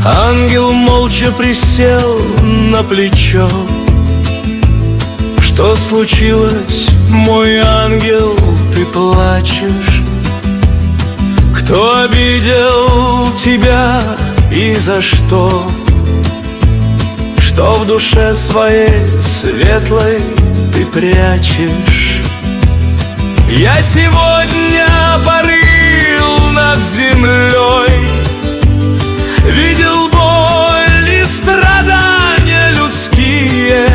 Ангел молча присел на плечо. Что случилось, мой ангел, ты плачешь? Кто обидел тебя и за что? Что в душе своей светлой ты прячешь? Я сегодня парил над землей, видел боль и страдания людские.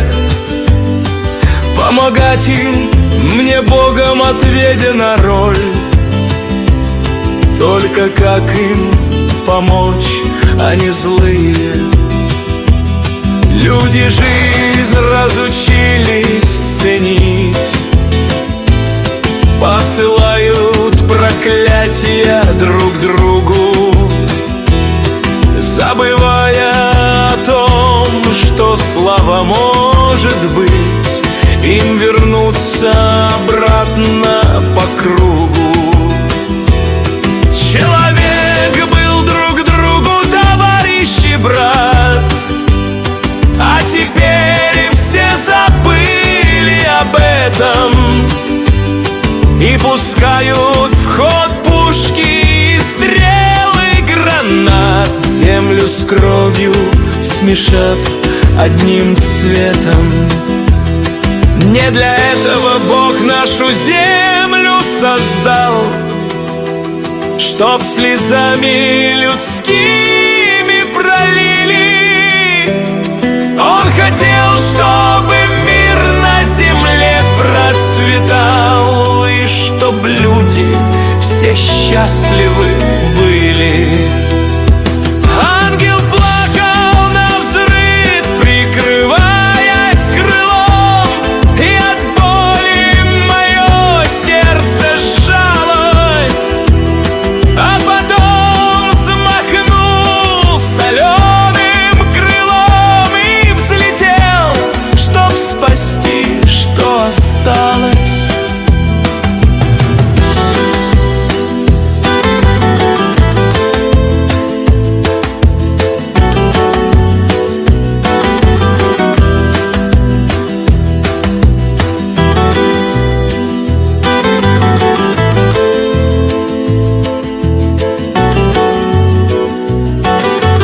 Помогать им мне Богом отведена роль. Только как им помочь, они злые. Люди жизнь разучились ценить, посылают проклятия друг другу, забывая о том, что слава может быть им вернуться обратно по кругу. Человек был друг другу товарищ и брат, а теперь все забыли об этом и пускают в ход пушки и стрелы гранат, землю с кровью смешав одним цветом. Не для этого Бог нашу землю создал, чтоб слезами людскими пролили. Он хотел, чтобы мир на земле процветал, и чтоб люди все счастливы были.